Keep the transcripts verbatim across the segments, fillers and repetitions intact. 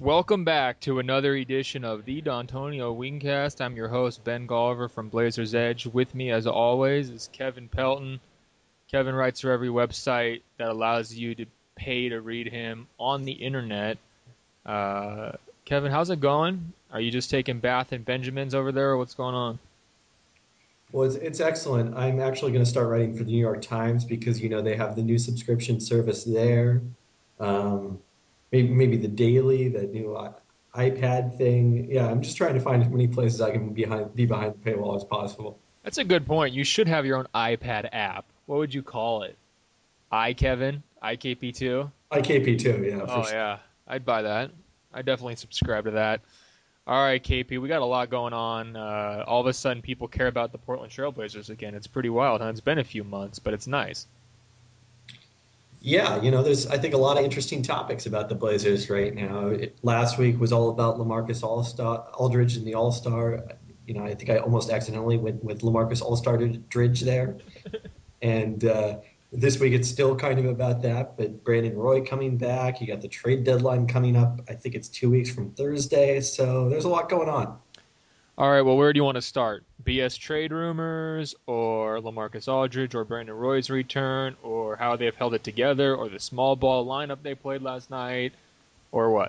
Welcome back to another edition of the D'Antonio Wingcast. I'm your host, Ben Golliver from Blazers Edge. With me, as always, is Kevin Pelton. Kevin writes for every website that allows you to pay to read him on the internet. Uh, Kevin, how's it going? Are you just taking Bath and Benjamins over there, or what's going on? Well, it's, it's excellent. I'm actually going to start writing for the New York Times because, you know, they have the new subscription service there. Um, maybe maybe the Daily, that new i- iPad thing. Yeah, I'm just trying to find as many places I can be behind, be behind the paywall as possible. That's a good point. You should have your own iPad app. What would you call it? I, Kevin? I K P two? I K P too, yeah, for Oh, sure. yeah. I'd buy that. I definitely subscribe to that. All right, K P, we got a lot going on. Uh, all of a sudden, people care about the Portland Trailblazers again. It's pretty wild, huh? It's been a few months, but it's nice. Yeah, you know, there's I think a lot of interesting topics about the Blazers right now. It, last week was all about LaMarcus All-Star Aldridge and the All-Star. You know, I think I almost accidentally went with LaMarcus All-Star Aldridge there. And uh, this week it's still kind of about that, but Brandon Roy coming back. You got the trade deadline coming up. I think it's two weeks from Thursday. So there's a lot going on. All right, well, where do you want to start? B S trade rumors, or LaMarcus Aldridge, or Brandon Roy's return, or how they've held it together, or the small ball lineup they played last night, or what?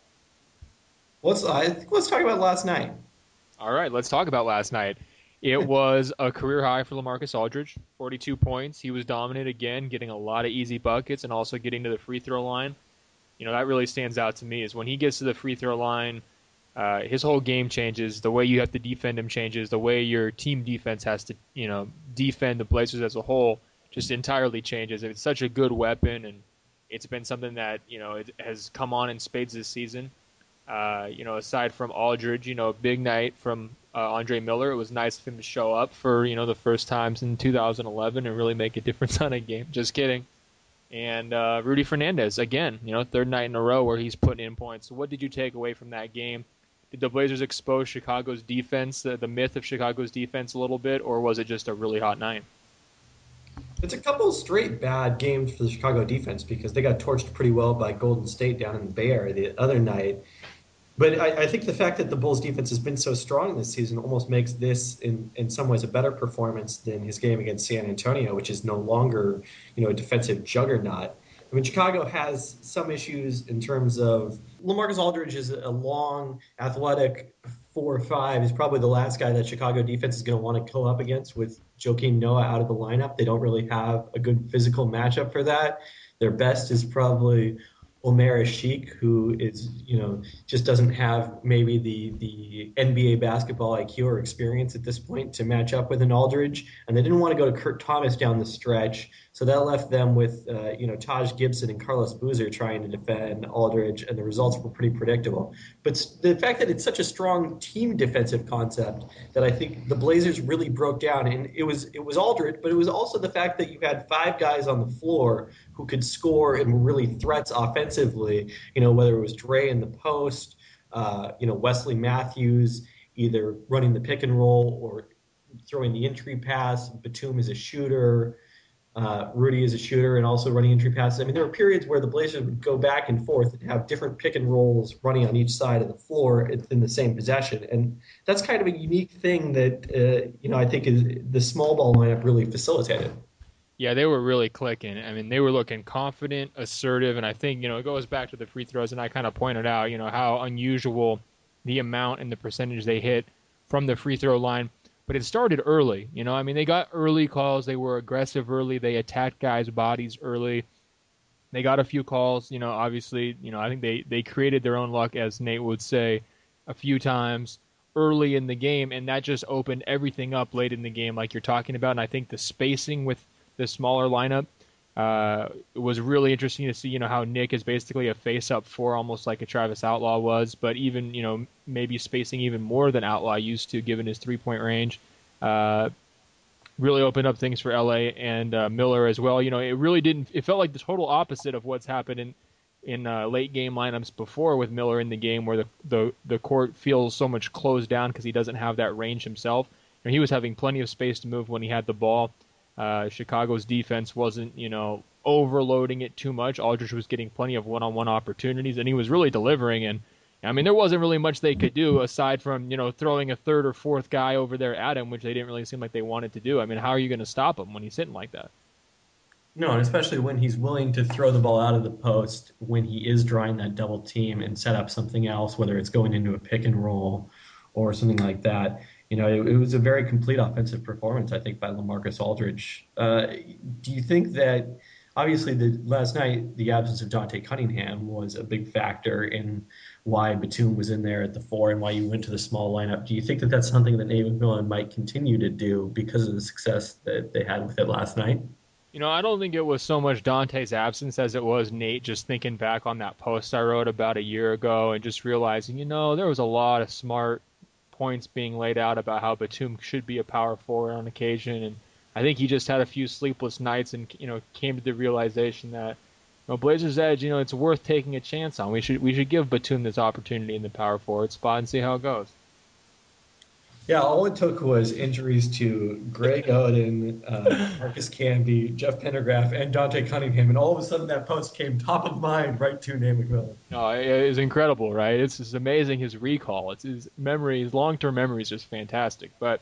Let's I think let's talk about last night. All right, let's talk about last night. It was a career high for LaMarcus Aldridge, forty-two points. He was dominant again, getting a lot of easy buckets and also getting to the free throw line. You know, that really stands out to me is when he gets to the free throw line, uh, his whole game changes. The way you have to defend him changes. The way your team defense has to, you know, defend the Blazers as a whole just entirely changes. It's such a good weapon, and it's been something that, you know, it has come on in spades this season. Uh, you know, aside from Aldridge, you know, big night from uh, Andre Miller. It was nice of him to show up for, you know, the first times in two thousand eleven and really make a difference on a game. Just kidding. And uh, Rudy Fernandez, again, you know, third night in a row where he's putting in points. So what did you take away from that game? Did the Blazers expose Chicago's defense, the, the myth of Chicago's defense a little bit, or was it just a really hot night? It's a couple straight bad games for the Chicago defense because they got torched pretty well by Golden State down in the Bay Area the other night. But I, I think the fact that the Bulls defense has been so strong this season almost makes this, in, in some ways, a better performance than his game against San Antonio, which is no longer, you know, a defensive juggernaut. I mean, Chicago has some issues in terms of LaMarcus Aldridge is a long, athletic four or five. He's probably the last guy that Chicago defense is going to want to go up against with Joakim Noah out of the lineup. They don't really have a good physical matchup for that. Their best is probably Omer Sheik, who is, you know, just doesn't have maybe the the N B A basketball I Q or experience at this point to match up with an Aldridge, and they didn't want to go to Kurt Thomas down the stretch, so that left them with, uh, you know, Taj Gibson and Carlos Boozer trying to defend Aldridge, and the results were pretty predictable. But the fact that it's such a strong team defensive concept that I think the Blazers really broke down, and it was it was Aldridge, but it was also the fact that you had five guys on the floor who could score and were really threats offensively. You know, whether it was Dre in the post, uh, you know, Wesley Matthews either running the pick and roll or throwing the entry pass. Batum is a shooter. Uh, Rudy is a shooter and also running entry passes. I mean, there were periods where the Blazers would go back and forth and have different pick and rolls running on each side of the floor in the same possession, and that's kind of a unique thing that uh, you know I think is the small ball lineup really facilitated. Yeah, they were really clicking. I mean, they were looking confident, assertive, and I think, you know, it goes back to the free throws, and I kind of pointed out, you know, how unusual the amount and the percentage they hit from the free throw line. But it started early, you know. I mean, they got early calls. They were aggressive early. They attacked guys' bodies early. They got a few calls, you know, obviously, you know, I think they, they created their own luck, as Nate would say, a few times early in the game, and that just opened everything up late in the game, like you're talking about. And I think the spacing with the smaller lineup uh, it was really interesting to see, you know, how Nick is basically a face-up four, almost like a Travis Outlaw was, but even, you know, maybe spacing even more than Outlaw used to, given his three-point range. Uh, really opened up things for L A and uh, Miller as well. You know, it really didn't. It felt like the total opposite of what's happened in in uh, late game lineups before with Miller in the game, where the the, the court feels so much closed down because he doesn't have that range himself. You know, he was having plenty of space to move when he had the ball. Uh, Chicago's defense wasn't, you know, overloading it too much. Aldridge was getting plenty of one-on-one opportunities, and he was really delivering. And I mean, there wasn't really much they could do aside from, you know, throwing a third or fourth guy over there at him, which they didn't really seem like they wanted to do. I mean, how are you going to stop him when he's hitting like that? No, and especially when he's willing to throw the ball out of the post when he is drawing that double team and set up something else, whether it's going into a pick and roll or something like that. You know, it, it was a very complete offensive performance, I think, by LaMarcus Aldridge. Uh, do you think that obviously the last night the absence of Dante Cunningham was a big factor in why Batum was in there at the four and why you went to the small lineup? Do you think that that's something that Nate McMillan might continue to do because of the success that they had with it last night? You know, I don't think it was so much Dante's absence as it was Nate just thinking back on that post I wrote about a year ago and just realizing, you know, there was a lot of smart points being laid out about how Batum should be a power forward on occasion. And I think he just had a few sleepless nights and, you know, came to the realization that, you know, Blazers Edge, you know, it's worth taking a chance on. We should we should give Batum this opportunity in the power forward spot and see how it goes. Yeah, all it took was injuries to Greg Oden, uh, Marcus Camby, Jeff Pendergraph, and Dante Cunningham, and all of a sudden that post came top of mind right to Nate McMillan. No, it is incredible, right? It's just amazing his recall. It's his memory, his long-term memory is just fantastic. But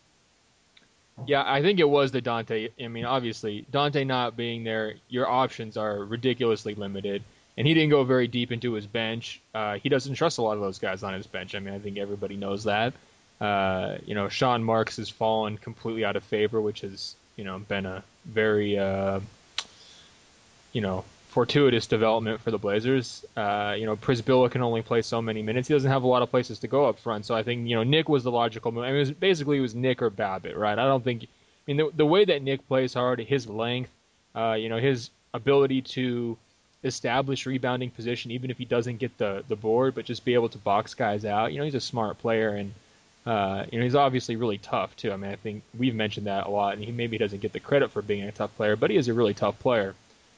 yeah, I think it was the Dante. I mean, obviously, Dante not being there, your options are ridiculously limited. And he didn't go very deep into his bench. Uh, he doesn't trust a lot of those guys on his bench. I mean, I think everybody knows that. Uh, you know, Sean Marks has fallen completely out of favor, which has, you know, been a very, uh, you know, fortuitous development for the Blazers. Uh, you know, Prisbilla can only play so many minutes. He doesn't have a lot of places to go up front. So I think, you know, Nick was the logical move. I mean, it was, basically it was Nick or Babbitt, right? I don't think, I mean, the, the way that Nick plays hard, his length, uh, you know, his ability to establish rebounding position, even if he doesn't get the, the board, but just be able to box guys out. You know, he's a smart player and, uh, you know, he's obviously really tough too. I mean, I think we've mentioned that a lot and he maybe doesn't get the credit for being a tough player, but he is a really tough player.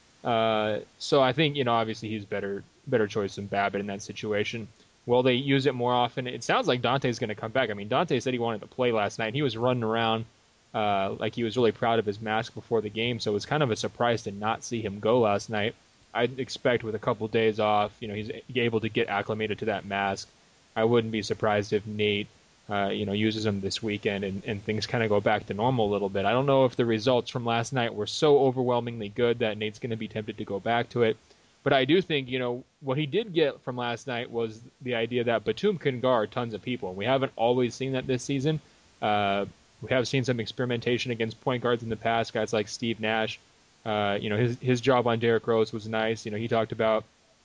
Uh, so I think, you know, obviously he's better better choice than Babbitt in that situation. Will they use it more often? It sounds like Dante's going to come back. I mean, Dante said he wanted to play last night. He was running around uh, like he was really proud of his mask before the game, so it was kind of a surprise to not see him go last night. I'd expect with a couple days off, you know, he's able to get acclimated to that mask. I wouldn't be surprised if Nate, uh, you know, uses him this weekend and, and things kind of go back to normal a little bit. I don't know if the results from last night were so overwhelmingly good that Nate's going to be tempted to go back to it. But I do think, you know, what he did get from last night was the idea that Batum can guard tons of people. We haven't always seen that this season. Uh, we have seen some experimentation against point guards in the past, guys like Steve Nash. Uh, you know, his his job on Derrick Rose was nice. You know, he talked about,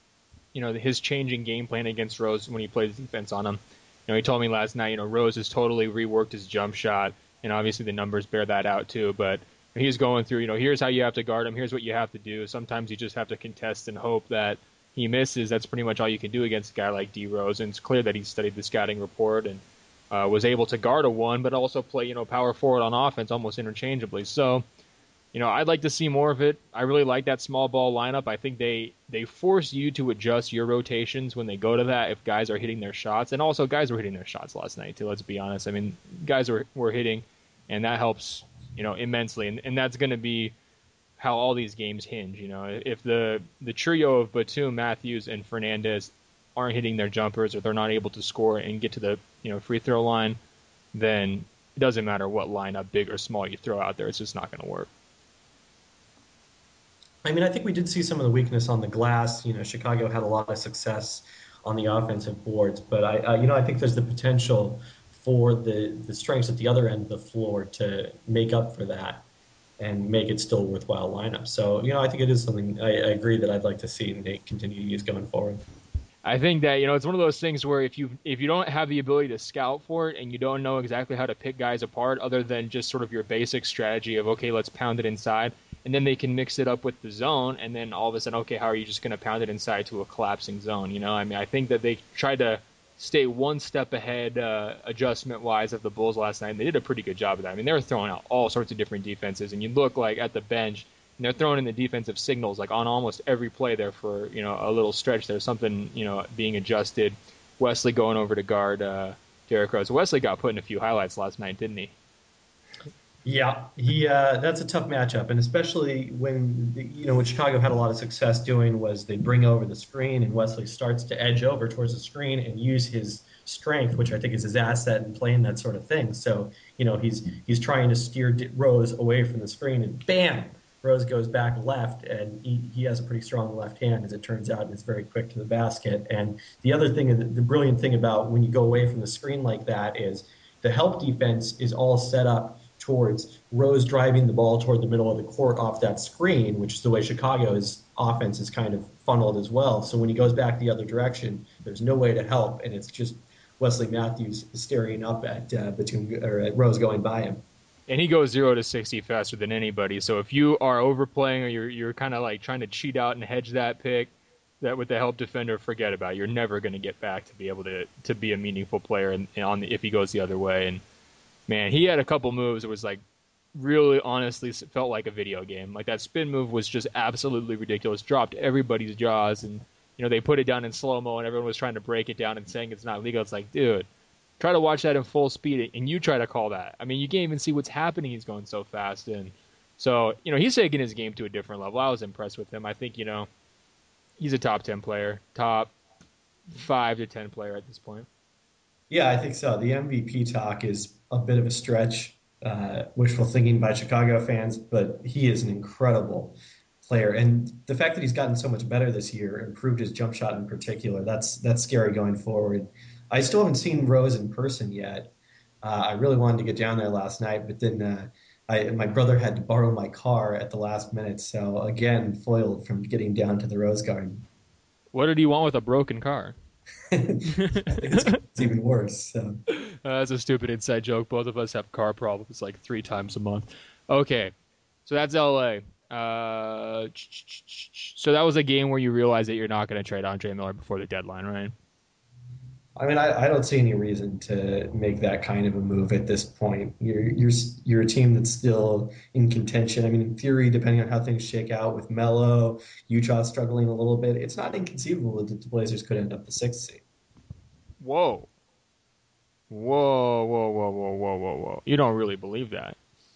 you know, his changing game plan against Rose when he plays defense on him. You know, he told me last night, you know, Rose has totally reworked his jump shot, and obviously the numbers bear that out too. But he's going through, you know, here's how you have to guard him. Here's what you have to do. Sometimes you just have to contest and hope that he misses. That's pretty much all you can do against a guy like D Rose. And it's clear that he studied the scouting report and uh, was able to guard a one, but also play, you know, power forward on offense almost interchangeably. So, you know, I'd like to see more of it. I really like that small ball lineup. I think they, they force you to adjust your rotations when they go to that if guys are hitting their shots. And also, guys were hitting their shots last night, too, let's be honest. I mean, guys were, were hitting, and that helps, you know, immensely. And, and that's going to be how all these games hinge. You know, if the, the trio of Batum, Matthews, and Fernandez aren't hitting their jumpers or they're not able to score and get to the, you know, free throw line, then it doesn't matter what lineup, big or small, you throw out there. It's just not going to work. I mean, I think we did see some of the weakness on the glass. You know, Chicago had a lot of success on the offensive boards, but I, uh, you know, I think there's the potential for the the strengths at the other end of the floor to make up for that and make it still a worthwhile lineup. So, you know, I think it is something I, I agree that I'd like to see Nate continue to use going forward. I think that, you know, it's one of those things where if you if you don't have the ability to scout for it and you don't know exactly how to pick guys apart other than just sort of your basic strategy of, okay, let's pound it inside, and then they can mix it up with the zone, and then all of a sudden, okay, how are you just going to pound it inside to a collapsing zone? You know, I mean, I think that they tried to stay one step ahead uh, adjustment-wise of the Bulls last night, and they did a pretty good job of that. I mean, they were throwing out all sorts of different defenses, and you look like at the bench, and they're throwing in the defensive signals like on almost every play there for, you know, a little stretch. There's something, you know, being adjusted. Wesley going over to guard uh, Derrick Rose. Wesley got put in a few highlights last night, didn't he? Yeah, he uh, that's a tough matchup, and especially when you know what Chicago had a lot of success doing was they bring over the screen, and Wesley starts to edge over towards the screen and use his strength, which I think is his asset in playing that sort of thing. So you know he's he's trying to steer D- Rose away from the screen, and bam, Rose goes back left, and he, he has a pretty strong left hand, as it turns out, and is very quick to the basket. And the other thing, the, the brilliant thing about when you go away from the screen like that is the help defense is all set up towards Rose driving the ball toward the middle of the court off that screen, which is the way Chicago's offense is kind of funneled as well. So when he goes back the other direction, there's no way to help, and it's just Wesley Matthews staring up at uh, between or at Rose going by him. And he goes zero to sixty faster than anybody. So if you are overplaying or you're you're kind of like trying to cheat out and hedge that pick, that with the help defender, forget about it. You're never going to get back to be able to to be a meaningful player and on the, if he goes the other way. And man, he had a couple moves that was like really honestly felt like a video game. Like that spin move was just absolutely ridiculous. Dropped everybody's jaws, and you know they put it down in slow mo, and everyone was trying to break it down and saying it's not legal. It's like, dude, try to watch that in full speed, and you try to call that. I mean, you can't even see what's happening. He's going so fast, and so you know he's taking his game to a different level. I was impressed with him. I think you know he's a top ten player, top five to ten player at this point. Yeah, I think so. The M V P talk is a bit of a stretch, uh, wishful thinking by Chicago fans, but he is an incredible player. And the fact that he's gotten so much better this year, improved his jump shot in particular, that's that's scary going forward. I still haven't seen Rose in person yet. Uh, I really wanted to get down there last night, but then uh, I, my brother had to borrow my car at the last minute, so again, foiled from getting down to the Rose Garden. What did he want with a broken car? I think it's, it's even worse. So. Uh, that's a stupid inside joke. Both of us have car problems like three times a month. Okay, so that's L A. Uh, so that was a game where you realize that you're not going to trade Andre Miller before the deadline, right? I mean, I, I don't see any reason to make that kind of a move at this point. You're you're you're a team that's still in contention. I mean, in theory, depending on how things shake out with Melo, Utah struggling a little bit, it's not inconceivable that the Blazers could end up the sixth seed. Whoa, whoa, whoa, whoa, whoa, whoa, whoa, whoa! You don't really believe that,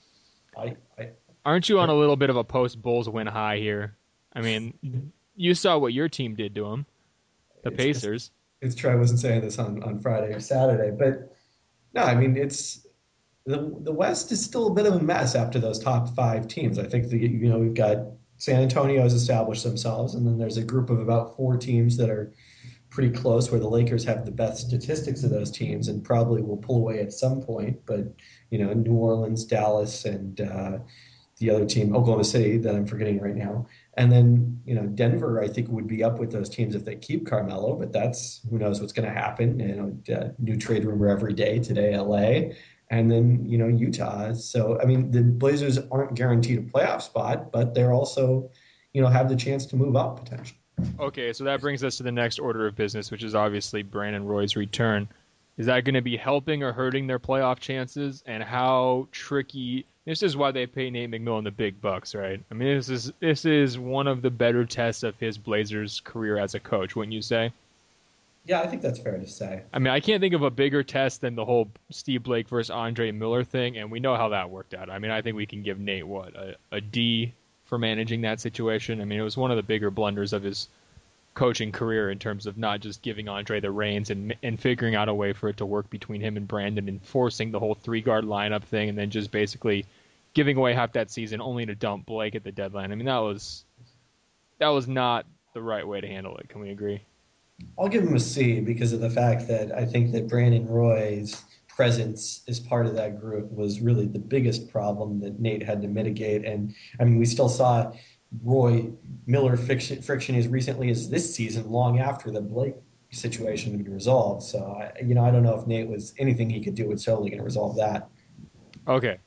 I, I aren't you? On a little bit of a post Bulls win high here. I mean, you saw what your team did to him, the it's, it's Pacers. it's true. I wasn't saying this on, on Friday or Saturday, but no, I mean it's the the West is still a bit of a mess after those top five teams. I think the you know we've got San Antonio has established themselves, and then there's a group of about four teams that are pretty close, where the Lakers have the best statistics of those teams and probably will pull away at some point. But you know, New Orleans, Dallas, and uh, the other team, Oklahoma City, that I'm forgetting right now. And then, you know, Denver, I think, would be up with those teams if they keep Carmelo, but that's who knows what's going to happen. You know, uh, new trade rumor every day today, L A, and then, you know, Utah. So, I mean, the Blazers aren't guaranteed a playoff spot, but they're also, you know, have the chance to move up potentially. Okay, so that brings us to the next order of business, which is obviously Brandon Roy's return. Is that going to be helping or hurting their playoff chances? And how tricky? This is why they pay Nate McMillan the big bucks, right? I mean, this is this is one of the better tests of his Blazers career as a coach, wouldn't you say? Yeah, I think that's fair to say. I mean, I can't think of a bigger test than the whole Steve Blake versus Andre Miller thing, and we know how that worked out. I mean, I think we can give Nate what a, a D for managing that situation. I mean, it was one of the bigger blunders of his coaching career in terms of not just giving Andre the reins and and figuring out a way for it to work between him and Brandon and forcing the whole three guard lineup thing, and then just basically giving away half that season only to dump Blake at the deadline. I mean, that was that was not the right way to handle it. Can we agree? I'll give him a C because of the fact that I think that Brandon Roy's presence as part of that group was really the biggest problem that Nate had to mitigate. And I mean, we still saw Roy Miller friction, friction as recently as this season, long after the Blake situation had been resolved. So, I, you know, I don't know if Nate was anything he could do was totally going to resolve that. Okay.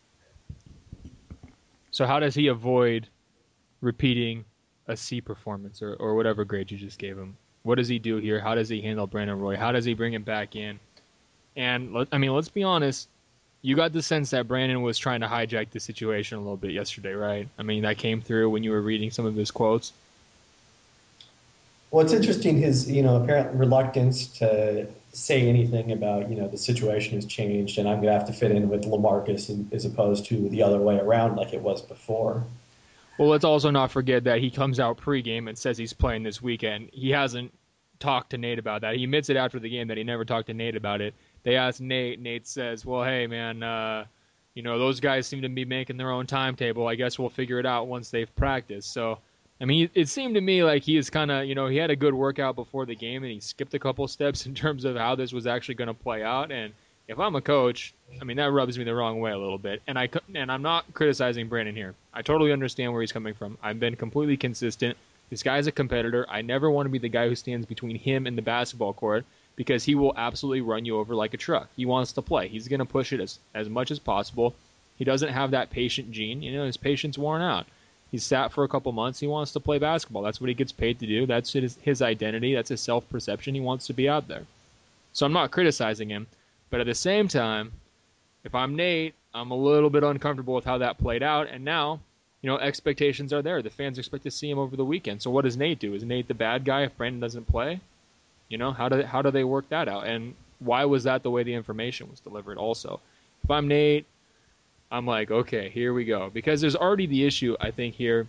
So how does he avoid repeating a C performance or, or whatever grade you just gave him? What does he do here? How does he handle Brandon Roy? How does he bring him back in? And let, I mean, let's be honest. You got the sense that Brandon was trying to hijack the situation a little bit yesterday, right? I mean, that came through when you were reading some of his quotes. Well, it's interesting his, you know, apparent reluctance to say anything about, you know, the situation has changed and I'm going to have to fit in with LaMarcus and, as opposed to the other way around like it was before. Well, let's also not forget that he comes out pregame and says he's playing this weekend. He hasn't talked to Nate about that. He admits it after the game that he never talked to Nate about it. They asked Nate. Nate says, "Well, hey, man, uh, you know those guys seem to be making their own timetable. I guess we'll figure it out once they've practiced." So, I mean, it seemed to me like he is kind of, you know, he had a good workout before the game and he skipped a couple steps in terms of how this was actually going to play out. And if I'm a coach, I mean, that rubs me the wrong way a little bit. And I and I'm not criticizing Brandon here. I totally understand where he's coming from. I've been completely consistent. This guy's a competitor. I never want to be the guy who stands between him and the basketball court because he will absolutely run you over like a truck. He wants to play. He's going to push it as, as much as possible. He doesn't have that patient gene. You know, his patience worn out. He's sat for a couple months. He wants to play basketball. That's what he gets paid to do. That's his, his identity. That's his self-perception. He wants to be out there. So I'm not criticizing him. But at the same time, if I'm Nate, I'm a little bit uncomfortable with how that played out. And now, you know, expectations are there. The fans expect to see him over the weekend. So what does Nate do? Is Nate the bad guy if Brandon doesn't play? You know, how do how do they work that out? And why was that the way the information was delivered also? If I'm Nate, I'm like, okay, here we go. Because there's already the issue, I think, here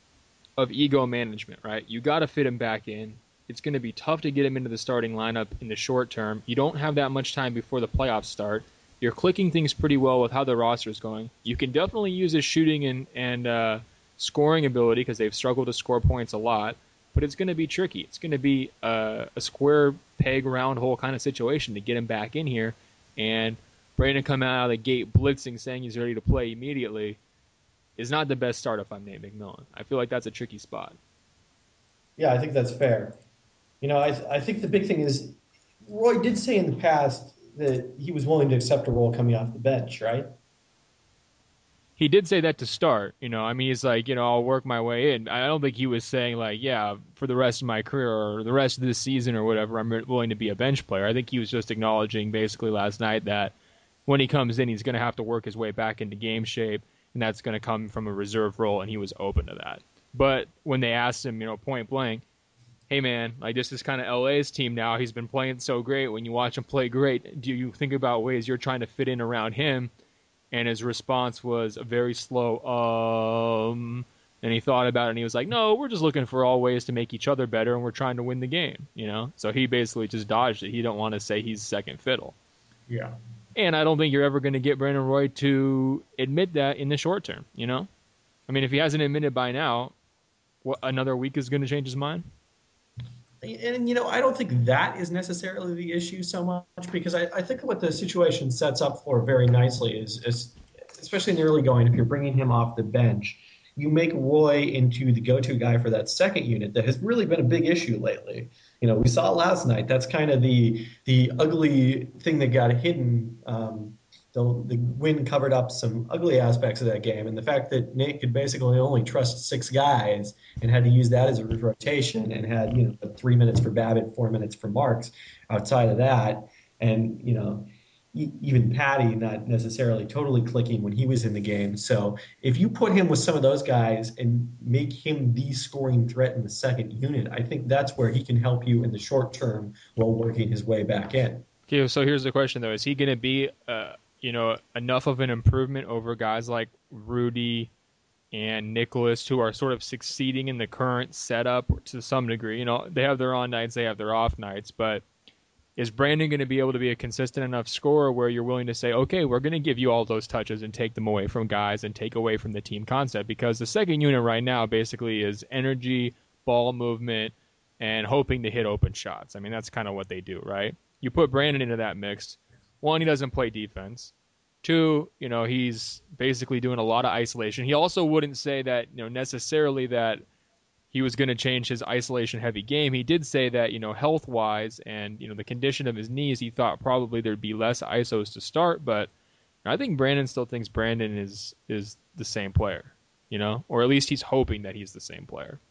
of ego management, right? You got to fit him back in. It's going to be tough to get him into the starting lineup in the short term. You don't have that much time before the playoffs start. You're clicking things pretty well with how the roster is going. You can definitely use his shooting and, and uh, scoring ability because they've struggled to score points a lot. But it's going to be tricky. It's going to be a, a square peg, round hole kind of situation to get him back in here. And Brandon coming out of the gate blitzing, saying he's ready to play immediately is not the best start if I'm Nate McMillan. I feel like that's a tricky spot. Yeah, I think that's fair. You know, I, I think the big thing is Roy did say in the past that he was willing to accept a role coming off the bench, right? He did say that to start. You know, I mean, he's like, you know, I'll work my way in. I don't think he was saying like, yeah, for the rest of my career or the rest of this season or whatever, I'm willing to be a bench player. I think he was just acknowledging basically last night that when he comes in, he's going to have to work his way back into game shape, and that's going to come from a reserve role, and he was open to that. But when they asked him, you know, point blank, hey man, like this is kind of L A's team now. He's been playing so great. When you watch him play great, do you think about ways you're trying to fit in around him? And his response was a very slow, um, and he thought about it and he was like, no, we're just looking for all ways to make each other better and we're trying to win the game, you know? So he basically just dodged it. He don't want to say he's second fiddle. Yeah. And I don't think you're ever going to get Brandon Roy to admit that in the short term, you know? I mean, if he hasn't admitted by now, what, another week is going to change his mind? And, you know, I don't think that is necessarily the issue so much because I, I think what the situation sets up for very nicely is, is, especially in the early going, if you're bringing him off the bench, you make Roy into the go-to guy for that second unit that has really been a big issue lately. You know, we saw last night. That's kind of the the ugly thing that got hidden. Um, the, the win covered up some ugly aspects of that game, and the fact that Nate could basically only trust six guys and had to use that as a rotation, and had you know three minutes for Babbitt, four minutes for Marks. Outside of that, and you know even Patty not necessarily totally clicking when he was in the game. So if you put him with some of those guys and make him the scoring threat in the second unit, I think that's where he can help you in the short term while working his way back in. Okay, so here's the question though: is he going to be, uh, you know, enough of an improvement over guys like Rudy and Nicholas, who are sort of succeeding in the current setup to some degree? You know, they have their on nights, they have their off nights, but is Brandon going to be able to be a consistent enough scorer where you're willing to say, okay, we're going to give you all those touches and take them away from guys and take away from the team concept? Because the second unit right now basically is energy, ball movement, and hoping to hit open shots. I mean, that's kind of what they do, right? You put Brandon into that mix. One, he doesn't play defense. Two, you know, he's basically doing a lot of isolation. He also wouldn't say that, you know, necessarily that he was going to change his isolation-heavy game. He did say that, you know, health-wise and, you know, the condition of his knees, he thought probably there'd be less I S Os to start, but I think Brandon still thinks Brandon is is the same player, you know, or at least he's hoping that he's the same player.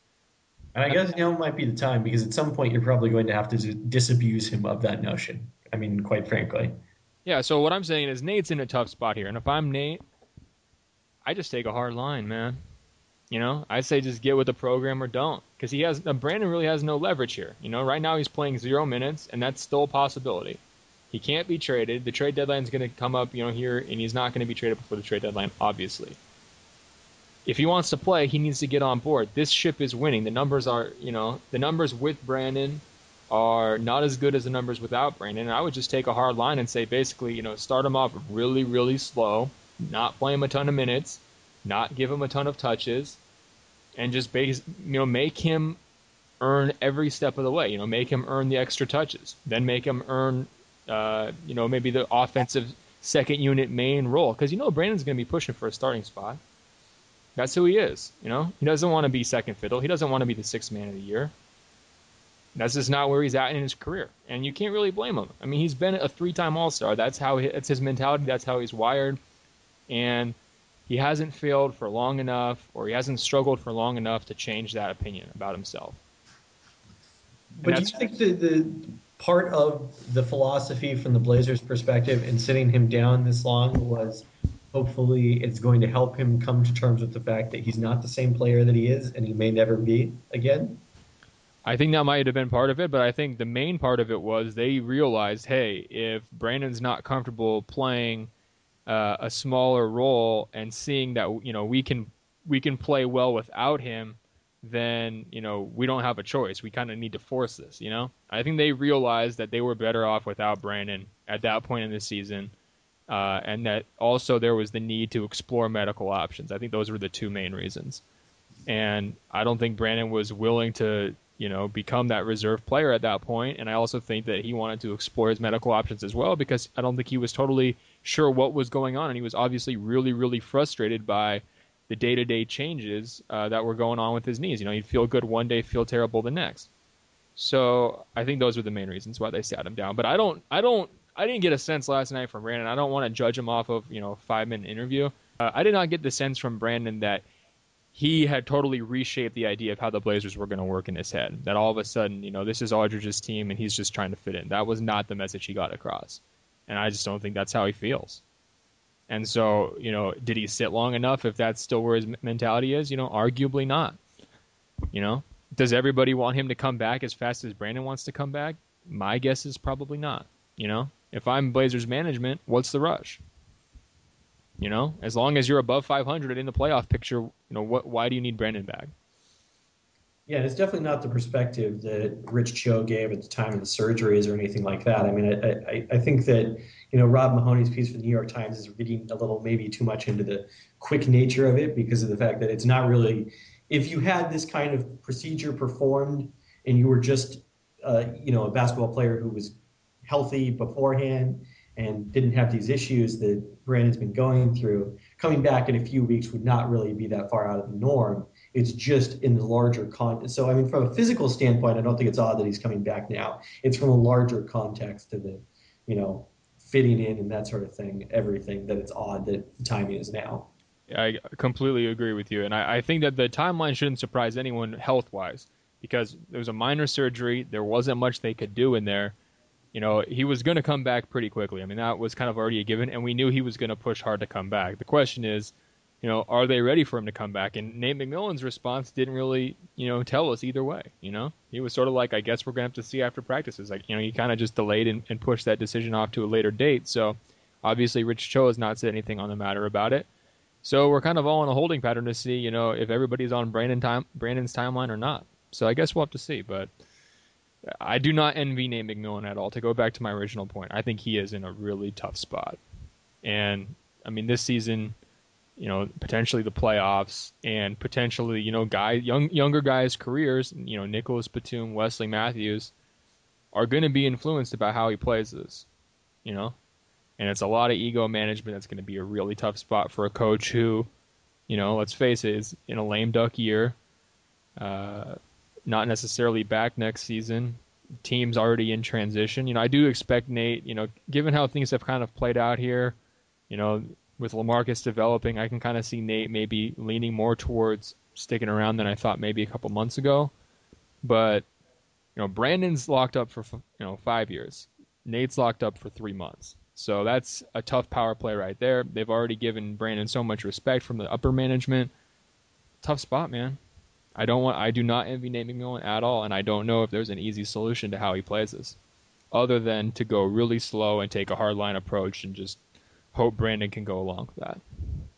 And I guess now might be the time because at some point you're probably going to have to disabuse him of that notion. I mean, quite frankly. Yeah, so what I'm saying is Nate's in a tough spot here, and if I'm Nate, I just take a hard line, man. You know, I say just get with the program or don't, because he has uh, Brandon really has no leverage here. You know, right now he's playing zero minutes, and that's still a possibility. He can't be traded. The trade deadline is going to come up, you know, here, and he's not going to be traded before the trade deadline, obviously. If he wants to play, he needs to get on board. This ship is winning. The numbers are, you know, the numbers with Brandon are not as good as the numbers without Brandon. And I would just take a hard line and say, basically, you know, start him off really, really slow, not play him a ton of minutes, not give him a ton of touches, and just base, you know, make him earn every step of the way. You know, make him earn the extra touches, then make him earn, uh, you know, maybe the offensive second unit main role, because you know Brandon's going to be pushing for a starting spot. That's who he is. You know, he doesn't want to be second fiddle. He doesn't want to be the sixth man of the year. That's just not where he's at in his career, and you can't really blame him. I mean, he's been a three-time All-Star. That's how he, that's his mentality. That's how he's wired, and he hasn't failed for long enough, or he hasn't struggled for long enough to change that opinion about himself. But do you think the, the part of the philosophy from the Blazers' perspective in sitting him down this long was hopefully it's going to help him come to terms with the fact that he's not the same player that he is and he may never be again? I think that might have been part of it, but I think the main part of it was they realized, hey, if Brandon's not comfortable playing uh, a smaller role and seeing that, you know, we can we can play well without him, then, you know, we don't have a choice. We kind of need to force this, you know? I think they realized that they were better off without Brandon at that point in the season, uh, and that also there was the need to explore medical options. I think those were the two main reasons. And I don't think Brandon was willing to, you know, become that reserve player at that point. And I also think that he wanted to explore his medical options as well, because I don't think he was totally sure what was going on. And he was obviously really, really frustrated by the day-to-day changes uh, that were going on with his knees. You know, he'd feel good one day, feel terrible the next. So I think those were the main reasons why they sat him down. But I don't, I don't, I didn't get a sense last night from Brandon. I don't want to judge him off of, you know, a five-minute interview. Uh, I did not get the sense from Brandon that he had totally reshaped the idea of how the Blazers were going to work in his head. That all of a sudden, you know, this is Aldridge's team and he's just trying to fit in. That was not the message he got across. And I just don't think that's how he feels. And so, you know, did he sit long enough if that's still where his mentality is? You know, arguably not. You know, does everybody want him to come back as fast as Brandon wants to come back? My guess is probably not. You know, if I'm Blazers management, what's the rush? You know, as long as you're above five hundred in the playoff picture, you know, what? Why do you need Brandon back? Yeah, it's definitely not the perspective that Rich Cho gave at the time of the surgeries or anything like that. I mean, I, I, I think that, you know, Rob Mahoney's piece for the New York Times is reading a little maybe too much into the quick nature of it, because of the fact that it's not really, if you had this kind of procedure performed and you were just, uh, you know, a basketball player who was healthy beforehand and didn't have these issues that Brandon's been going through, coming back in a few weeks would not really be that far out of the norm. It's just in the larger context. So, I mean, from a physical standpoint, I don't think it's odd that he's coming back now. It's from a larger context to the, you know, fitting in and that sort of thing, everything, that it's odd that the timing is now. I completely agree with you. And I, I think that the timeline shouldn't surprise anyone health-wise, because there was a minor surgery. There wasn't much they could do in there. You know, he was going to come back pretty quickly. I mean, that was kind of already a given, and we knew he was going to push hard to come back. The question is, you know, are they ready for him to come back? And Nate McMillan's response didn't really, you know, tell us either way. You know, he was sort of like, I guess we're going to have to see after practices. Like, you know, he kind of just delayed and, and pushed that decision off to a later date. So obviously Rich Cho has not said anything on the matter about it. So we're kind of all in a holding pattern to see, you know, if everybody's on Brandon time, Brandon's timeline or not. So I guess we'll have to see. But I do not envy Nate McMillan at all. To go back to my original point, I think he is in a really tough spot. And, I mean, this season, you know, potentially the playoffs and potentially, you know, guy, young, younger guys' careers, you know, Nicholas Batum, Wesley Matthews, are going to be influenced about how he plays this, you know? And it's a lot of ego management. That's going to be a really tough spot for a coach who, you know, let's face it, is in a lame duck year, uh, not necessarily back next season. Team's already in transition. You know, I do expect Nate, you know, given how things have kind of played out here, you know, with LaMarcus developing, I can kind of see Nate maybe leaning more towards sticking around than I thought maybe a couple months ago. But, you know, Brandon's locked up for, you know, five years. Nate's locked up for three months. So that's a tough power play right there. They've already given Brandon so much respect from the upper management. Tough spot, man. I don't want. I do not envy Nate McMillan at all, and I don't know if there's an easy solution to how he plays this, other than to go really slow and take a hardline approach and just hope Brandon can go along with that.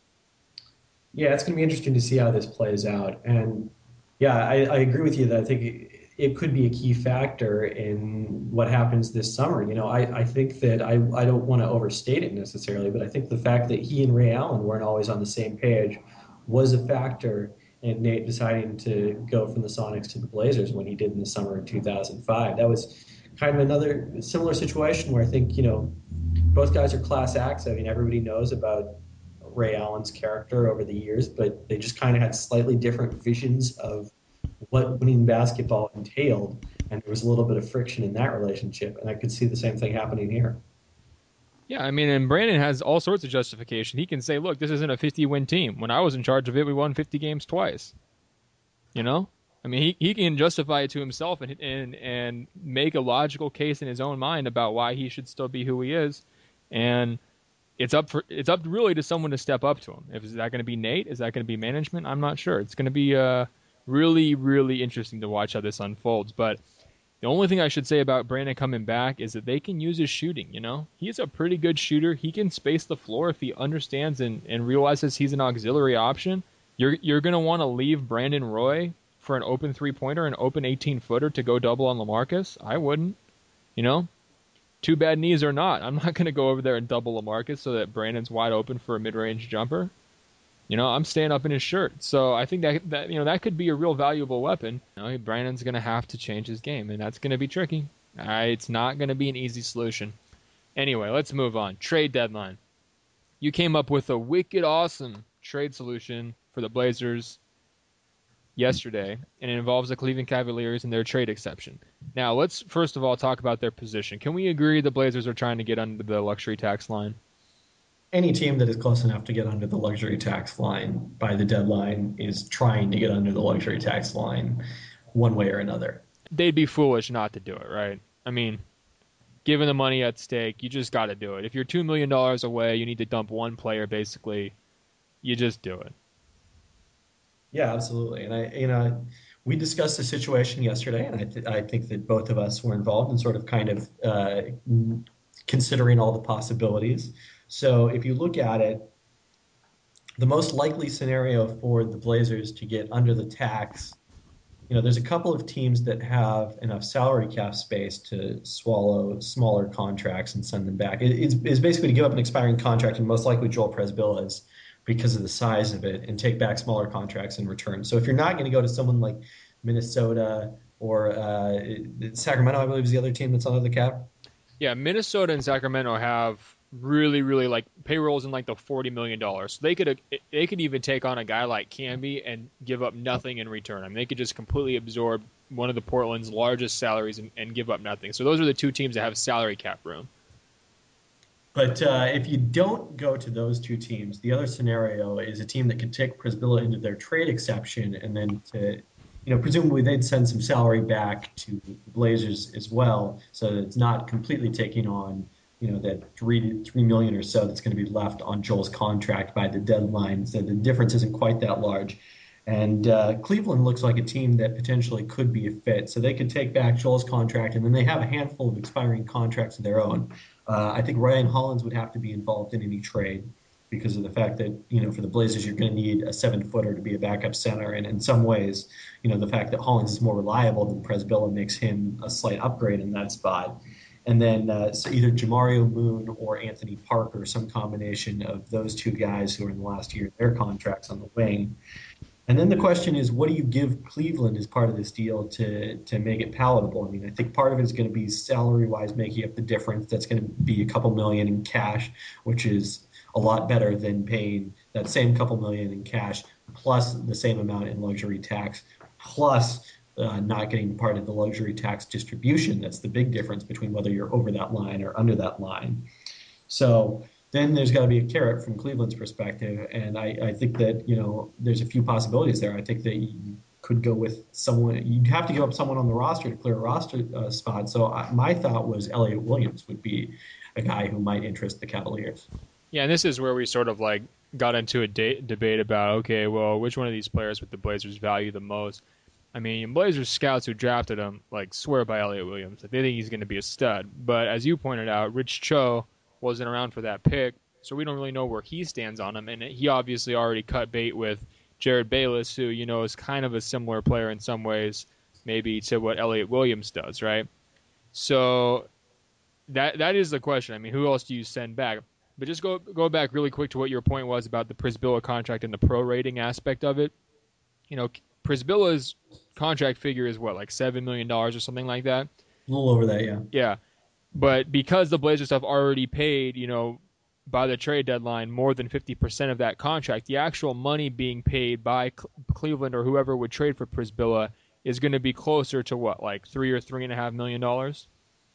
Yeah, it's going to be interesting to see how this plays out. And yeah, I, I agree with you that I think it, it could be a key factor in what happens this summer. You know, I, I think that I, I don't want to overstate it necessarily, but I think the fact that he and Ray Allen weren't always on the same page was a factor in Nate deciding to go from the Sonics to the Blazers when he did in the summer of two thousand five. That was kind of another similar situation where I think, you know, both guys are class acts. I mean, everybody knows about Ray Allen's character over the years, but they just kind of had slightly different visions of what winning basketball entailed, and there was a little bit of friction in that relationship, and I could see the same thing happening here. Yeah, I mean, and Brandon has all sorts of justification. He can say, "Look, this isn't a fifty-win team. When I was in charge of it, we won fifty games twice." You know, I mean, he, he can justify it to himself and and and make a logical case in his own mind about why he should still be who he is, and it's up for it's up really to someone to step up to him. If is that going to be Nate? Is that going to be management? I'm not sure. It's going to be uh really really interesting to watch how this unfolds. But the only thing I should say about Brandon coming back is that they can use his shooting. You know, he's a pretty good shooter. He can space the floor if he understands and, and realizes he's an auxiliary option. You're you're going to want to leave Brandon Roy for an open three pointer, an open eighteen footer to go double on LaMarcus. I wouldn't. You know, too bad knees or not. I'm not going to go over there and double LaMarcus so that Brandon's wide open for a mid-range jumper. You know, I'm staying up in his shirt. So I think that, that you know, that could be a real valuable weapon. You know, Brandon's going to have to change his game, and that's going to be tricky. Uh, it's not going to be an easy solution. Anyway, let's move on. Trade deadline. You came up with a wicked awesome trade solution for the Blazers yesterday, and it involves the Cleveland Cavaliers and their trade exception. Now, let's first of all talk about their position. Can we agree the Blazers are trying to get under the luxury tax line? Any team that is close enough to get under the luxury tax line by the deadline is trying to get under the luxury tax line one way or another. They'd be foolish not to do it, right? I mean, given the money at stake, you just got to do it. If you're two million dollars away, you need to dump one player, basically. You just do it. Yeah, absolutely. And I, you know, we discussed the situation yesterday, and I, th- I think that both of us were involved in sort of kind of uh, considering all the possibilities. So if you look at it, the most likely scenario for the Blazers to get under the tax, you know, there's a couple of teams that have enough salary cap space to swallow smaller contracts and send them back. It, it's, it's basically to give up an expiring contract, and most likely Joel Presbill is because of the size of it, and take back smaller contracts in return. So if you're not going to go to someone like Minnesota or uh, Sacramento, I believe is the other team that's under the cap. Yeah, Minnesota and Sacramento have really, really like payrolls in like the forty million dollars. So they could they could even take on a guy like Camby and give up nothing in return. I mean, they could just completely absorb one of the Portland's largest salaries and, and give up nothing. So those are the two teams that have salary cap room. But uh, if you don't go to those two teams, the other scenario is a team that could take Prisbilla into their trade exception, and then to, you know, presumably they'd send some salary back to the Blazers as well, so that it's not completely taking on, you know, that three three million or so that's going to be left on Joel's contract by the deadline. So the difference isn't quite that large. And uh, Cleveland looks like a team that potentially could be a fit. So they could take back Joel's contract, and then they have a handful of expiring contracts of their own. Uh, I think Ryan Hollins would have to be involved in any trade because of the fact that, you know, for the Blazers, you're going to need a seven-footer to be a backup center. And in some ways, you know, the fact that Hollins is more reliable than Presbilla makes him a slight upgrade in that spot. And then uh, so either Jamario Moon or Anthony Parker, some combination of those two guys who are in the last year of their contracts on the wing. And then the question is, what do you give Cleveland as part of this deal to to make it palatable? I mean, I think part of it is going to be salary-wise making up the difference. That's going to be a couple million in cash, which is a lot better than paying that same couple million in cash plus the same amount in luxury tax, plus uh, not getting part of the luxury tax distribution. That's the big difference between whether you're over that line or under that line. So then there's got to be a carrot from Cleveland's perspective. And I, I think that, you know, there's a few possibilities there. I think that you could go with someone. You'd have to give up someone on the roster to clear a roster uh, spot. So I, my thought was Elliot Williams would be a guy who might interest the Cavaliers. Yeah, and this is where we sort of like got into a de- debate about, okay, well, which one of these players would the Blazers value the most? I mean, Blazers scouts who drafted him like swear by Elliot Williams. Like, they think he's going to be a stud. But as you pointed out, Rich Cho wasn't around for that pick, so we don't really know where he stands on him. And he obviously already cut bait with Jared Bayless, who you know is kind of a similar player in some ways, maybe to what Elliot Williams does, right? So that that is the question. I mean, who else do you send back? But just go go back really quick to what your point was about the Prisbilla contract and the pro rating aspect of it. You know, Prisbilla's contract figure is what, like seven million dollars or something like that. A little over that, yeah. Yeah, but because the Blazers have already paid, you know, by the trade deadline more than fifty percent of that contract, the actual money being paid by Cl- Cleveland or whoever would trade for Prisbilla is going to be closer to what, like three or three and a half million dollars.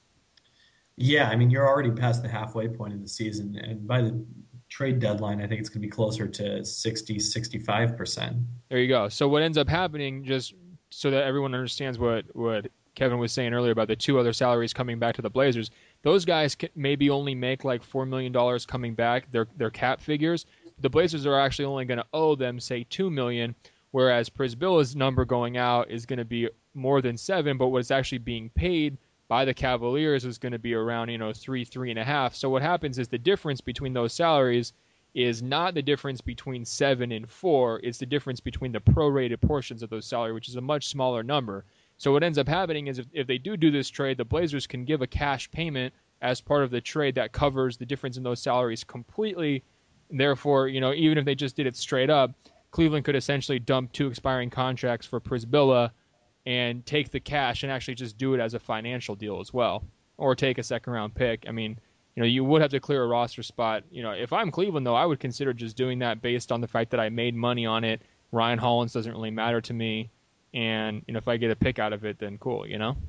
Yeah, I mean, you're already past the halfway point of the season, and by the trade deadline, I think it's going to be closer to sixty, sixty-five percent. There you go. So what ends up happening, just so that everyone understands what what Kevin was saying earlier about the two other salaries coming back to the Blazers, those guys can maybe only make like four million dollars coming back, their their cap figures. The Blazers are actually only going to owe them say two million, whereas Prisbilla's number going out is going to be more than seven, but what's actually being paid by the Cavaliers is going to be around, you know, three, three and a half. So what happens is the difference between those salaries is not the difference between seven and four. It's the difference between the prorated portions of those salaries, which is a much smaller number. So what ends up happening is if, if they do do this trade, the Blazers can give a cash payment as part of the trade that covers the difference in those salaries completely. Therefore, you know, even if they just did it straight up, Cleveland could essentially dump two expiring contracts for Prisbilla and take the cash and actually just do it as a financial deal as well, or take a second round pick. I mean, you know, you would have to clear a roster spot. You know, if I'm Cleveland, though, I would consider just doing that based on the fact that I made money on it. Ryan Hollins doesn't really matter to me, and you know, if I get a pick out of it, then cool. You know.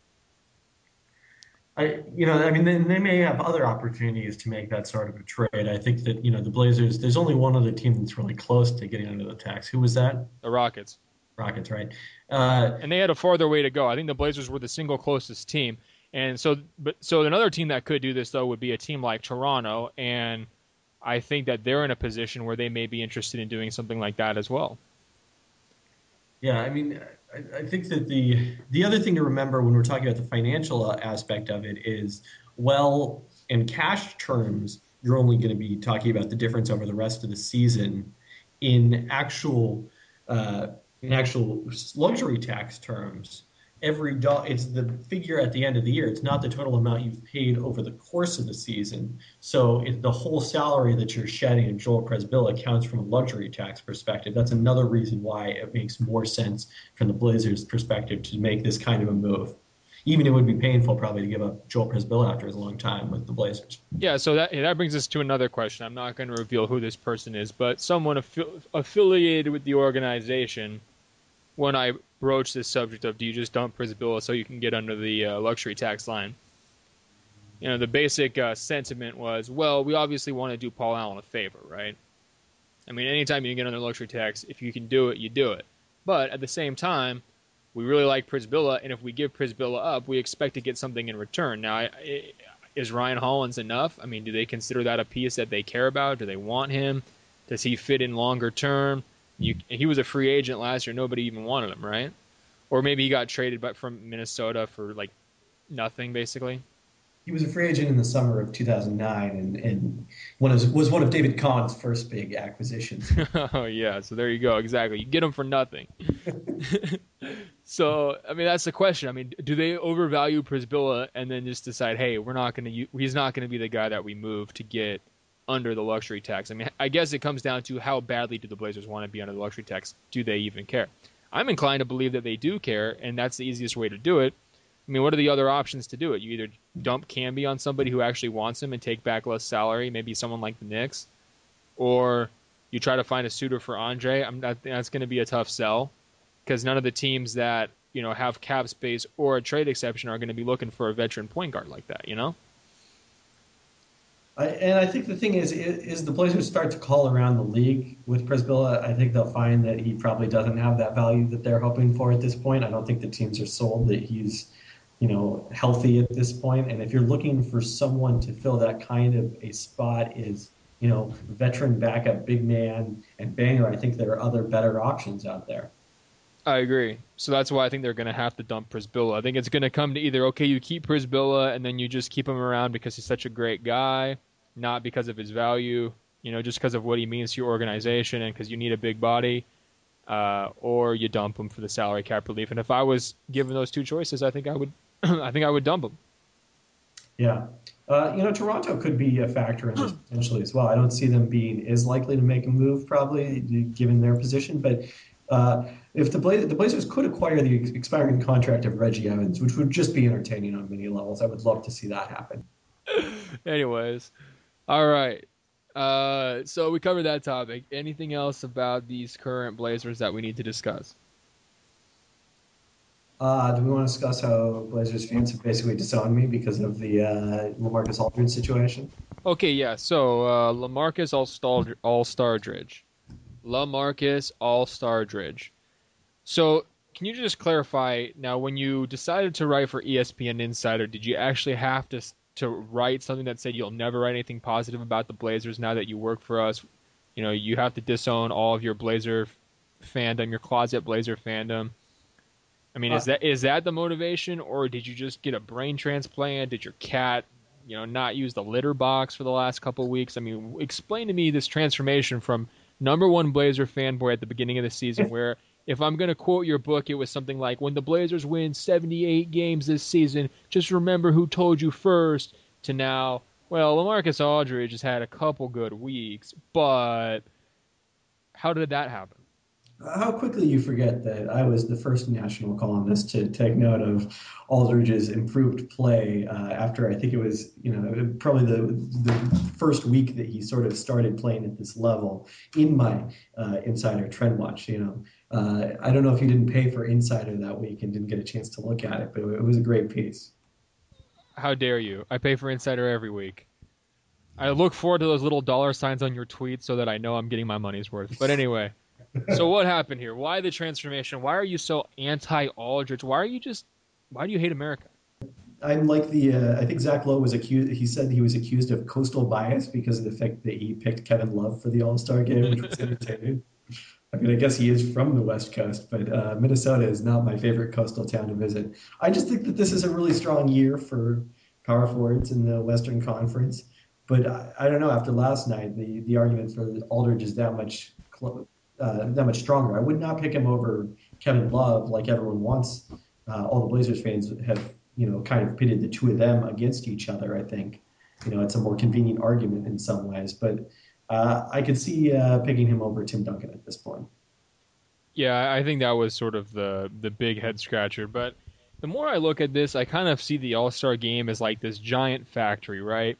I, you know, I mean, they, they may have other opportunities to make that sort of a trade. I think that, you know, the Blazers, there's only one other team that's really close to getting under the tax. Who was that? The Rockets. Rockets, right? Uh, and they had a farther way to go. I think the Blazers were the single closest team. And so, but so another team that could do this though would be a team like Toronto, and I think that they're in a position where they may be interested in doing something like that as well. Yeah, I mean, I, I think that the the other thing to remember when we're talking about the financial aspect of it is, well, in cash terms, you're only going to be talking about the difference over the rest of the season. In actual uh, in actual luxury tax terms, every do- it's the figure at the end of the year. It's not the total amount you've paid over the course of the season. So it, the whole salary that you're shedding in Joel Presbilla counts from a luxury tax perspective. That's another reason why it makes more sense from the Blazers' perspective to make this kind of a move. Even it would be painful probably to give up Joel Presbilla after his long time with the Blazers. Yeah, so that that brings us to another question. I'm not going to reveal who this person is, but someone affi- affiliated with the organization. When I broach this subject of do you just dump Prisbilla so you can get under the uh, luxury tax line, you know, the basic uh, sentiment was, well, we obviously want to do Paul Allen a favor, right? I mean, anytime you can get under luxury tax, if you can do it, you do it. But at the same time, we really like Prisbilla, and if we give Prisbilla up, we expect to get something in return. Now, I, is Ryan Hollins enough? I mean, do they consider that a piece that they care about? Do they want him? Does he fit in longer term? You, he was a free agent last year. Nobody even wanted him, right? Or maybe he got traded but from Minnesota for like nothing, basically. He was a free agent in the summer of two thousand nine, and, and one of, was one of David Kahn's first big acquisitions. Oh, yeah. So there you go. Exactly. You get him for nothing. So, I mean, that's the question. I mean, do they overvalue Prisbilla and then just decide, hey, we're not going to, he's not going to be the guy that we move to get under the luxury tax? I mean, I guess it comes down to how badly do the Blazers want to be under the luxury tax? Do they even care? I'm inclined to believe that they do care, and that's the easiest way to do it. I mean, what are the other options to do it? You either dump Camby on somebody who actually wants him and take back less salary, maybe someone like the Knicks, or you try to find a suitor for Andre. I'm not, that's going to be a tough sell because none of the teams that, you know, have cap space or a trade exception are going to be looking for a veteran point guard like that, you know? I, and I think the thing is, is the Blazers start to call around the league with Prisbilla. I think they'll find that he probably doesn't have that value that they're hoping for at this point. I don't think the teams are sold that he's, you know, healthy at this point. And if you're looking for someone to fill that kind of a spot, is you know, veteran backup big man and Banger, I think there are other better options out there. I agree. So that's why I think they're going to have to dump Prisbilla. I think it's going to come to either, okay, you keep Prisbilla and then you just keep him around because he's such a great guy, not because of his value, you know, just because of what he means to your organization and because you need a big body, uh, or you dump him for the salary cap relief. And if I was given those two choices, I think I would, I think I would dump him. Yeah. Uh, you know, Toronto could be a factor in this potentially as well. I don't see them being as likely to make a move, probably, given their position. But uh, if the, Bla- the Blazers could acquire the ex- expiring contract of Reggie Evans, which would just be entertaining on many levels, I would love to see that happen. Anyways, all right. Uh, so we covered that topic. Anything else about these current Blazers that we need to discuss? Uh, do we want to discuss how Blazers fans have basically disowned me because of the uh, LaMarcus Aldridge situation? Okay, yeah. So uh, LaMarcus All-Star All-Stardridge. LaMarcus All-Stardridge. So can you just clarify now, when you decided to write for E S P N Insider, did you actually have to to write something that said you'll never write anything positive about the Blazers now that you work for us? You know, you have to disown all of your Blazer fandom, your closet Blazer fandom. I mean, Uh, is that is that the motivation, or did you just get a brain transplant? Did your cat, you know, not use the litter box for the last couple of weeks? I mean, explain to me this transformation from number one Blazer fanboy at the beginning of the season, where if I'm going to quote your book, it was something like, "When the Blazers win seventy-eight games this season, just remember who told you first," to now, well, LaMarcus Aldridge has had a couple good weeks, but how did that happen? How quickly you forget that I was the first national columnist to take note of Aldridge's improved play uh, after I think it was, you know, probably the the first week that he sort of started playing at this level in my uh, Insider Trend Watch. You know, uh, I don't know if you didn't pay for Insider that week and didn't get a chance to look at it, but it was a great piece. How dare you? I pay for Insider every week. I look forward to those little dollar signs on your tweets so that I know I'm getting my money's worth. But anyway, so what happened here? Why the transformation? Why are you so anti-Aldridge? Why are you just? Why do you hate America? I'm like the uh, I think Zach Lowe was accused. He said he was accused of coastal bias because of the fact that he picked Kevin Love for the All Star game, which was entertaining. I mean, I guess he is from the West Coast, but uh, Minnesota is not my favorite coastal town to visit. I just think that this is a really strong year for power forwards in the Western Conference. But I, I don't know. After last night, the the argument for Aldridge is that much clo- uh, that much stronger. I would not pick him over Kevin Love like everyone wants. Uh, all the Blazers fans have, you know, kind of pitted the two of them against each other. I think, you know, it's a more convenient argument in some ways, but uh, I could see uh, picking him over Tim Duncan at this point. Yeah, I think that was sort of the the big head scratcher. But the more I look at this, I kind of see the All Star game as like this giant factory, right?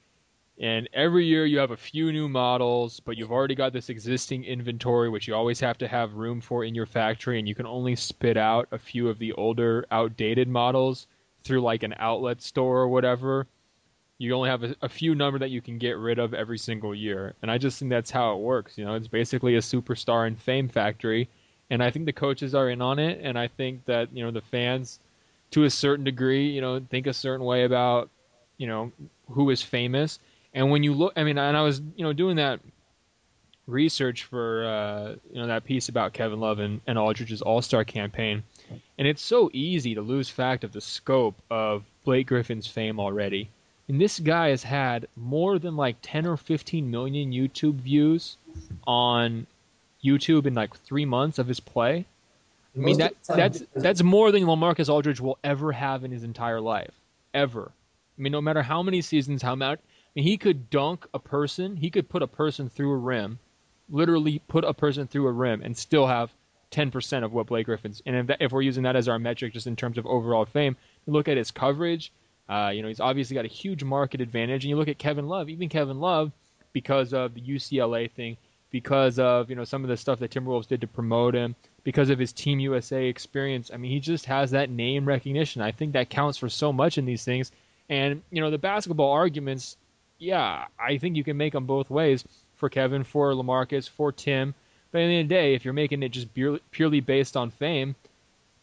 And every year you have a few new models, but you've already got this existing inventory, which you always have to have room for in your factory, and you can only spit out a few of the older, outdated models through like an outlet store or whatever. You only have a, a few number that you can get rid of every single year. And I just think that's how it works. You know, it's basically a superstar and fame factory. And I think the coaches are in on it. And I think that, you know, the fans, to a certain degree, you know, think a certain way about, you know, who is famous. And when you look, I mean, and I was, you know, doing that research for, uh, you know, that piece about Kevin Love and, and Aldridge's All-Star campaign. And it's so easy to lose fact of the scope of Blake Griffin's fame already. And this guy has had more than like ten or fifteen million YouTube views on YouTube in like three months of his play. I mean, Most of that the time, that's that's more than LaMarcus Aldridge will ever have in his entire life, ever. I mean, no matter how many seasons, how much, I mean, he could dunk a person, he could put a person through a rim, literally put a person through a rim, and still have ten percent of what Blake Griffin's. And if, that, if we're using that as our metric, just in terms of overall fame, you look at his coverage. Uh, you know, he's obviously got a huge market advantage. And you look at Kevin Love, even Kevin Love, because of the U C L A thing, because of, you know, some of the stuff that Timberwolves did to promote him, because of his Team U S A experience. I mean, he just has that name recognition. I think that counts for so much in these things. And, you know, the basketball arguments, yeah, I think you can make them both ways for Kevin, for LaMarcus, for Tim. But at the end of the day, if you're making it just purely based on fame,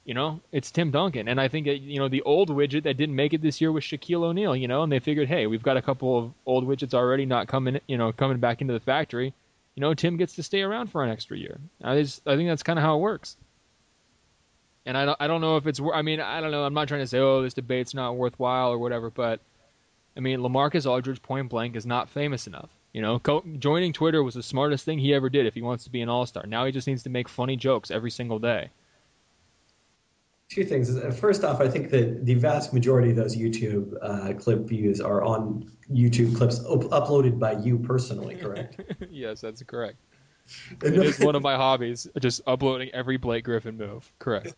You know, it's Tim Duncan. And I think, it, you know, the old widget that didn't make it this year was Shaquille O'Neal, you know, and they figured, hey, we've got a couple of old widgets already not coming, you know, coming back into the factory. You know, Tim gets to stay around for an extra year. I just, I think that's kind of how it works. And I don't, I don't know if it's, I mean, I don't know. I'm not trying to say, oh, this debate's not worthwhile or whatever, but I mean, LaMarcus Aldridge point blank is not famous enough. You know, co- joining Twitter was the smartest thing he ever did if he wants to be an all-star. Now he just needs to make funny jokes every single day. Two things. First off, I think that the vast majority of those YouTube uh, clip views are on YouTube clips up- uploaded by you personally, correct? Yes, that's correct. It is one of my hobbies, just uploading every Blake Griffin move. Correct.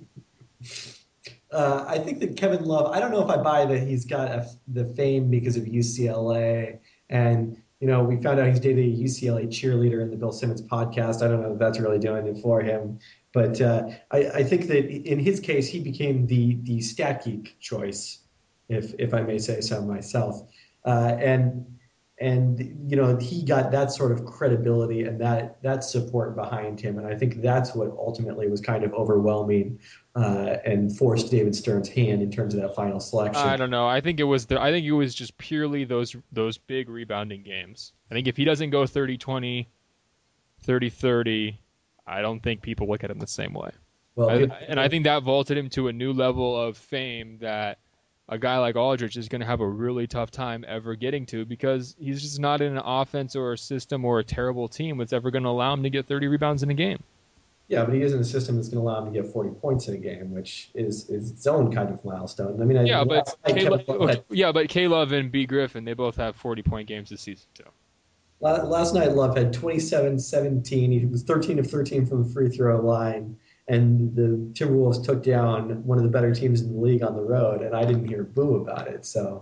Uh, I think that Kevin Love, I don't know if I buy that he's got a, the fame because of U C L A. And, you know, we found out he's dated a U C L A cheerleader in the Bill Simmons podcast. I don't know if that's really doing it for him. But uh, I, I think that in his case, he became the the stat geek choice, if if I may say so myself. Uh, and and you know he got that sort of credibility and that that support behind him, and I think that's what ultimately was kind of overwhelming uh, and forced David Stern's hand in terms of that final selection. I don't know. I think it was the, I think it was just purely those those big rebounding games. I think if he doesn't go thirty twenty, thirty thirty, I don't think people look at him the same way. Well, I, it, and I think that vaulted him to a new level of fame that a guy like Aldridge is going to have a really tough time ever getting to because he's just not in an offense or a system or a terrible team that's ever going to allow him to get thirty rebounds in a game. Yeah, but he is in a system that's going to allow him to get forty points in a game, which is, is its own kind of milestone. I mean, yeah, I, but I, K- okay, yeah, but K-Love and B. Griffin, they both have forty-point games this season too. Last night, Love had twenty-seven seventeen. He was thirteen of thirteen from the free throw line. And the Timberwolves took down one of the better teams in the league on the road, and I didn't hear boo about it. So,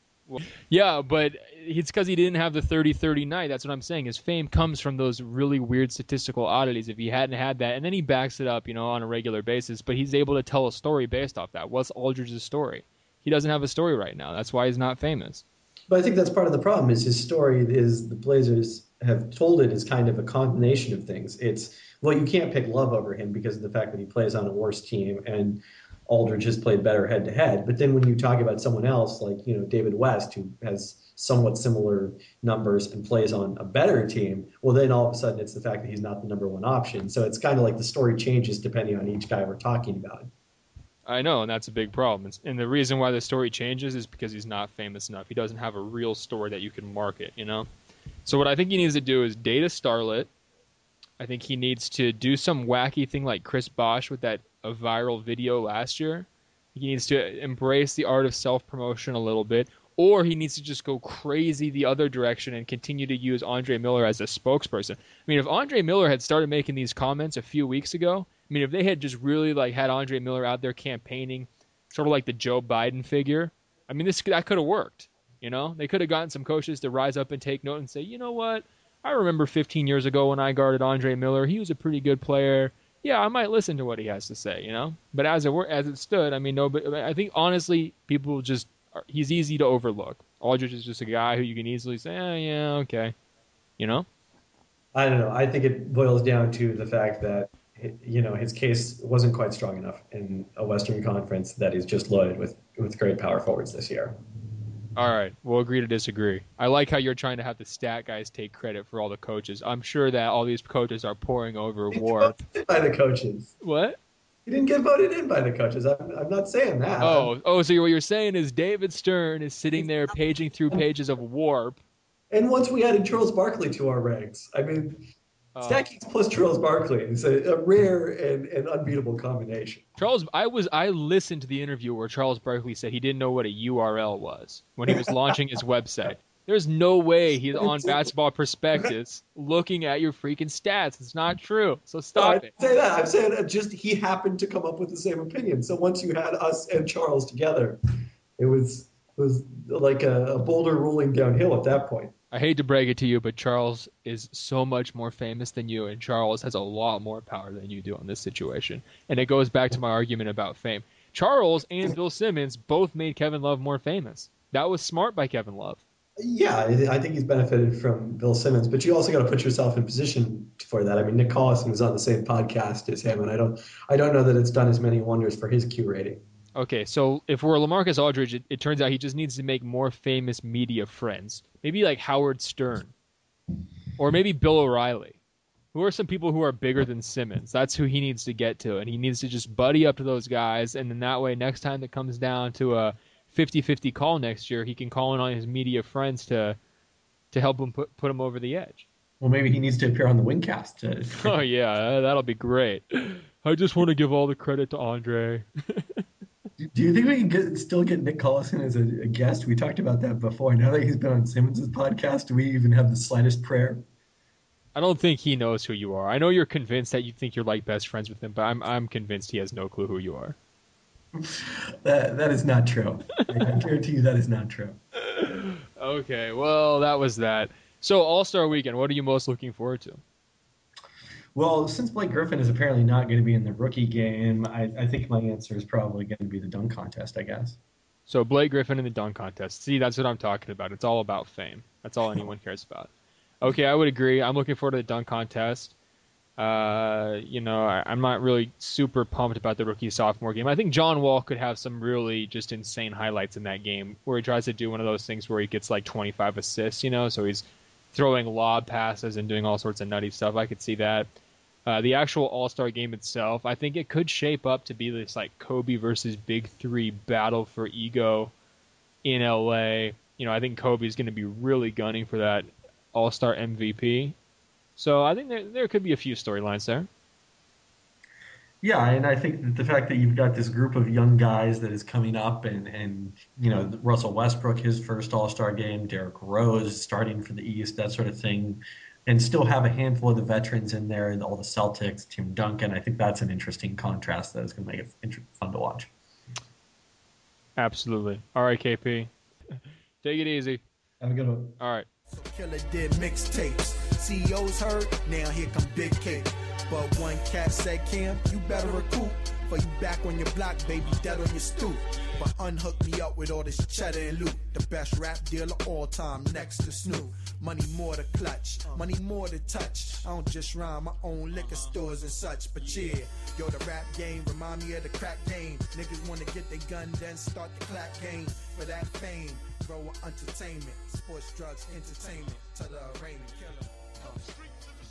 yeah, but it's because he didn't have the thirty thirty night. That's what I'm saying. His fame comes from those really weird statistical oddities. If he hadn't had that, and then he backs it up, you know, on a regular basis, but he's able to tell a story based off that. What's Aldridge's story? He doesn't have a story right now. That's why he's not famous. But I think that's part of the problem. Is his story is the Blazers have told it as kind of a combination of things. It's well, you can't pick Love over him because of the fact that he plays on a worse team and Aldridge has played better head to head. But then when you talk about someone else like, you know, David West, who has somewhat similar numbers and plays on a better team, well, then all of a sudden it's the fact that he's not the number one option. So it's kind of like the story changes depending on each guy we're talking about. I know, and that's a big problem. And the reason why the story changes is because he's not famous enough. He doesn't have a real story that you can market, you know? So what I think he needs to do is date a starlet. I think he needs to do some wacky thing like Chris Bosh with that a viral video last year. He needs to embrace the art of self-promotion a little bit, or he needs to just go crazy the other direction and continue to use Andre Miller as a spokesperson. I mean, if Andre Miller had started making these comments a few weeks ago, I mean, if they had just really like had Andre Miller out there campaigning, sort of like the Joe Biden figure, I mean, this that could have worked. You know, they could have gotten some coaches to rise up and take note and say, you know what? I remember fifteen years ago when I guarded Andre Miller. He was a pretty good player. Yeah, I might listen to what he has to say, you know. But as it as it stood, I mean, no. But I think honestly, people just he's easy to overlook. Aldridge is just a guy who you can easily say, oh, yeah, okay, you know. I don't know. I think it boils down to the fact that you know his case wasn't quite strong enough in a Western Conference that is just loaded with with great power forwards this year. All right, we'll agree to disagree. I like how you're trying to have the stat guys take credit for all the coaches. I'm sure that all these coaches are pouring over war. By the coaches. What? He didn't get voted in by the coaches. I'm, I'm not saying that. Oh, oh, so what you're saying is David Stern is sitting there paging through pages of Warp. And once we added Charles Barkley to our ranks, I mean, uh, Stat Geeks plus Charles Barkley is a, a rare and, and unbeatable combination. Charles, I was I listened to the interview where Charles Barkley said he didn't know what a U R L was when he was launching his website. There's no way he's on Basketball Prospectus looking at your freaking stats. It's not true. So stop no, I it. didn't say that. I'm saying just he happened to come up with the same opinion. So once you had us and Charles together, it was it was like a, a boulder rolling downhill at that point. I hate to break it to you, but Charles is so much more famous than you, and Charles has a lot more power than you do in this situation. And it goes back to my argument about fame. Charles and Bill Simmons both made Kevin Love more famous. That was smart by Kevin Love. Yeah, I I think he's benefited from Bill Simmons, but you also got to put yourself in position for that. I mean, Nick Collison is on the same podcast as him, and I don't, I don't know that it's done as many wonders for his Q rating. Okay, so if we're LaMarcus Aldridge, it, it turns out he just needs to make more famous media friends. Maybe like Howard Stern or maybe Bill O'Reilly. Who are some people who are bigger than Simmons? That's who he needs to get to, and he needs to just buddy up to those guys, and then that way, next time it comes down to a fifty-fifty call next year, he can call in on his media friends to to help him put put him over the edge. Well, maybe he needs to appear on the Wingcast. To... Oh yeah, that'll be great. I just want to give all the credit to Andre. Do you think we can get, still get Nick Collison as a, a guest? We talked about that before. Now that he's been on Simmons' podcast, do we even have the slightest prayer? I don't think he knows who you are. I know you're convinced that you think you're like best friends with him, but I'm I'm convinced he has no clue who you are. That that is not true. I guarantee you that is not true. Okay, well that was that. So All-Star Weekend, what are you most looking forward to? Well, since Blake Griffin is apparently not going to be in the rookie game, I, I think my answer is probably going to be the dunk contest, I guess. So Blake Griffin in the dunk contest. See, that's what I'm talking about. It's all about fame. That's all anyone cares about. Okay, I would agree. I'm looking forward to the dunk contest. Uh, you know, I, I'm not really super pumped about the rookie sophomore game. I think John Wall could have some really just insane highlights in that game where he tries to do one of those things where he gets like twenty-five assists, you know, so he's throwing lob passes and doing all sorts of nutty stuff. I could see that. Uh, the actual All-Star game itself, I think it could shape up to be this like Kobe versus Big Three battle for ego in L A. You know, I think Kobe's going to be really gunning for that All-Star M V P. So I think there there could be a few storylines there. Yeah, and I think that the fact that you've got this group of young guys that is coming up, and, and you know, Russell Westbrook, his first All-Star game, Derrick Rose starting for the East, that sort of thing, and still have a handful of the veterans in there, and all the Celtics, Tim Duncan. I think that's an interesting contrast that is going to make it inter- fun to watch. Absolutely. All right, K P. Take it easy. Have a good one. All right. So Killer did mixtapes. C E Os heard, now here come Big K. But one cat said, Cam, you better recoup. For you back on your block, baby, dead on your stoop. But unhook me up with all this cheddar and loot. The best rap dealer all time, next to Snoop. Money more to clutch, money more to touch. I don't just rhyme, my own liquor stores and such. But yeah, yo, the rap game remind me of the crack game. Niggas wanna get their gun, then start the clap game. For that fame, grow entertainment. Sports, drugs, entertainment. To the arraignment killer. Uh.